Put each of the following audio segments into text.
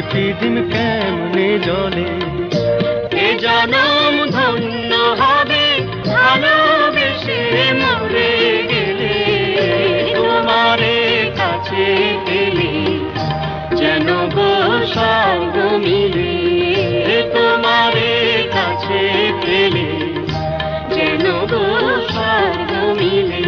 পিদিম কেমনে জলে। এ জনম ধন্য হবে ভালোবেসে মরে গেলে, তোমারে কাছে পেলে যেন গো স্বর্গ মিলে, তোমারে কাছে পেলে যেন গো স্বর্গ মিলে।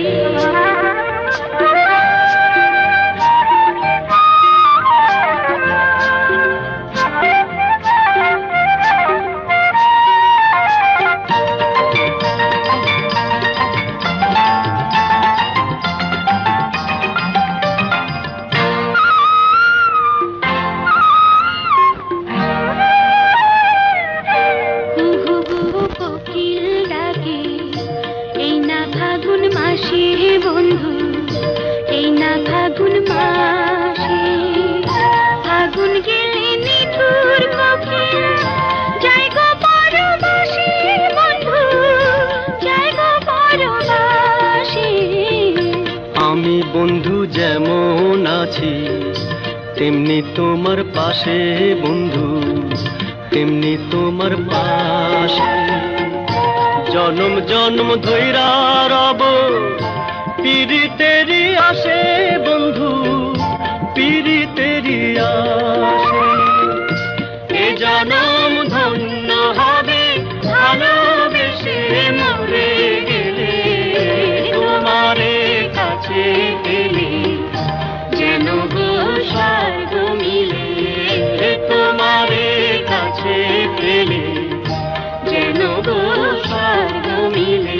বন্ধু এই না ফাগুন মাসে, ফাগুন গেলে নিঠুর মুখে যাই গো পরবাসী বন্ধু, যাই গো পরবাসী। আমি বন্ধু যেমন আছি তেমনি তোমার পাশে বন্ধু, তেমনি তোমার পাশে জনম জনম ধৈরা রব পিরিতেরি আসে বন্ধু, পিরিতেরি আসে। এ জনম ধন্য হবে ভালোবেসে মরে গেলে, তোমারে কাছে পেলে যেন গো স্বর্গ মিলে, তোমারে কাছে পেলে যেন গো স্বর্গ মিলে।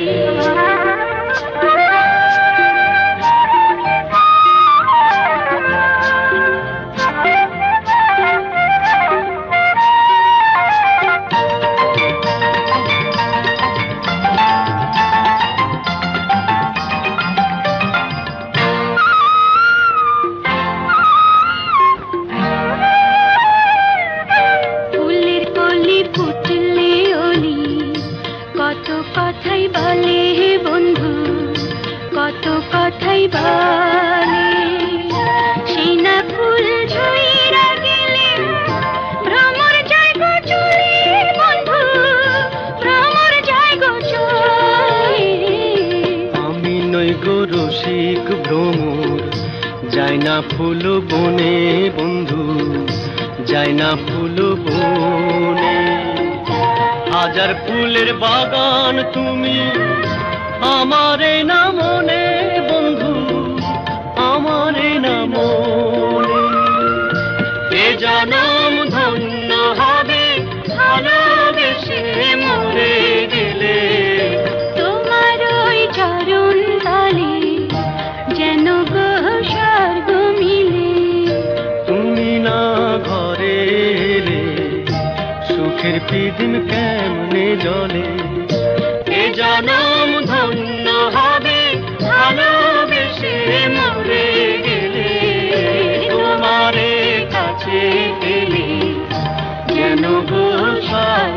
কত কথাই বলে বন্ধু, কত কথাই বলে, সেই না ফুল ঝইরা গেলে ভ্রমর যায় গো চলে বন্ধু, ভ্রমর যায় গো চলে। আমি নই গো রসিক ভ্রমর, যাই না ফুল বনে বন্ধু, যাই না ফুল বনে। হাজার ফুলের বাগান তুমি আমারে না মনে বন্ধু, আমারে না মনে। এ জনম ধন্য হবে ভালোবেসে মরে গেলে, তোমার ওই চরণ তলে যেন গো স্বর্গ মিলে। তুমি না ঘরে এলে সুখের পিদিম কেমনে জলে। এ জনম ধন্য হবে ভালোবেসে মরে গেলে, তোমারে কাছে পেলে যেন গো স্বর্গ